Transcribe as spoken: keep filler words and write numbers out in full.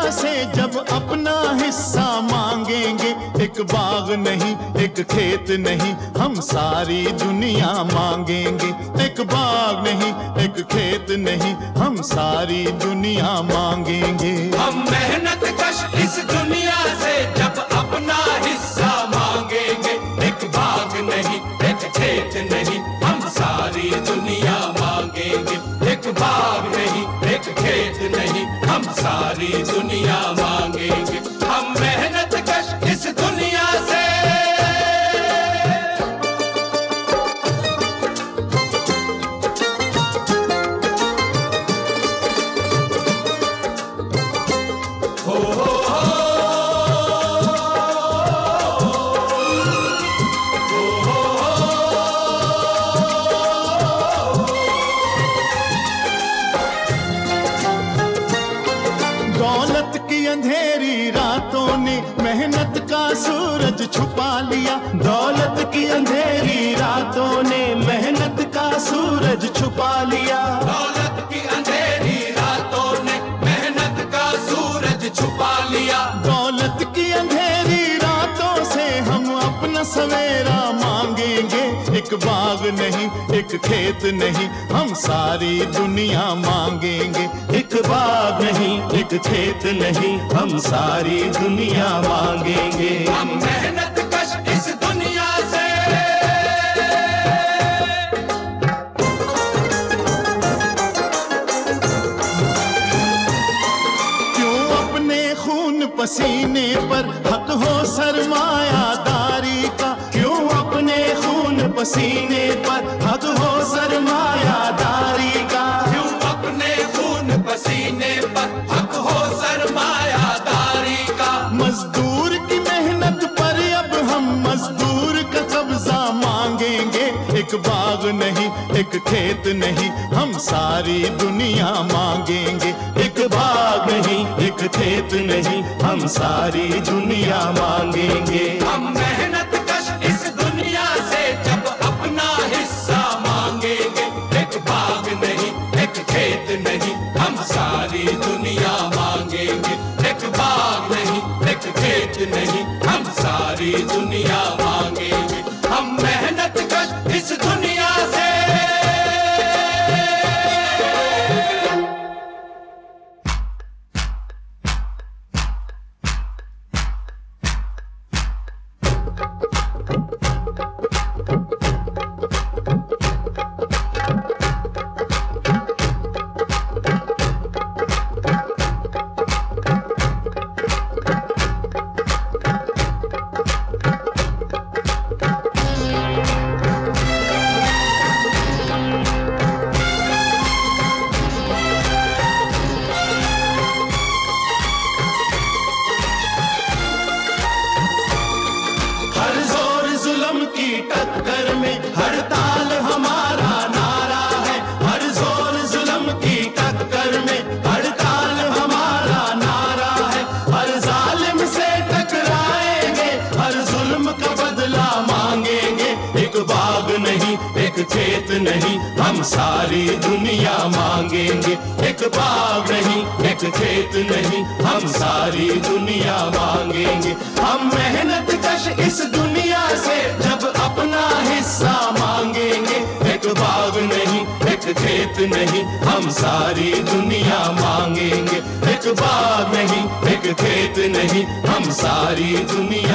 से जब अपना हिस्सा मांगेंगे, एक बाग नहीं एक खेत नहीं हम सारी दुनिया मांगेंगे। एक बाग नहीं एक खेत नहीं हम सारी दुनिया मांगेंगे। हम मेहनत कश इस दुनिया से जब अपना हिस्सा मांगेंगे, एक बाग नहीं एक खेत नहीं हम सारी दुनिया मांगेंगे। एक बाग नहीं एक खेत नहीं हम सारी दुनिया मांगेंगे। हम मेहनत कश इस दुनिया से। हो हो दौलत की अंधेरी रातों ने मेहनत का सूरज छुपा लिया। दौलत की अंधेरी रातों ने मेहनत का सूरज छुपा लिया। दौलत की अंधेरी रातों ने मेहनत का सूरज छुपा लिया। दौलत की अंधेरी रातों से हम अपना सवेरा मांगेंगे। एक बाग नहीं एक खेत नहीं हम सारी दुनिया मांगेंगे। एक बाग नहीं एक खेत नहीं हम सारी दुनिया मांगेंगे। हम मेहनत कश इस दुनिया से। क्यों अपने खून पसीने पर हक हो सरमायादारी का। क्यों अपने खून पसीने पर हक हो सरमायादारी का। क्यों अपने खून पसीने पर हक हो सरमायादारी का। मजदूर की मेहनत पर अब हम मजदूर का कब्जा मांगेंगे। एक बाग नहीं एक खेत नहीं हम सारी दुनिया मांगेंगे। एक बाग नहीं एक खेत नहीं हम सारी दुनिया मांगेंगे। हम मेहनत कश इस दुनिया से जब अपना हिस्सा मांगेंगे। एक बाग नहीं एक खेत नहीं हम सारी दुनिया मांगेंगे। एक बाग नहीं एक खेत नहीं हम सारी दुनिया मांगेंगे। हम मेहनत कश इस दुनिया से। हर जोर जुल्म की टक्कर में हड़ताल हमारा नारा है। हर जोर जुल्म की टक्कर में हड़ताल हमारा नारा है। हर जालिम से टकराएंगे हर जुल्म का बदला मांगेंगे। एक बाग नहीं एक खेत नहीं हम सारी दुनिया मांगेंगे। एक बाग नहीं एक खेत नहीं हम सारी दुनिया मांगेंगे। हम मेहनत कश इस दुनिया से जब अपना हिस्सा मांगेंगे। एक बाग नहीं एक खेत नहीं हम सारी दुनिया मांगेंगे। एक बाग नहीं एक खेत नहीं हम सारी दुनिया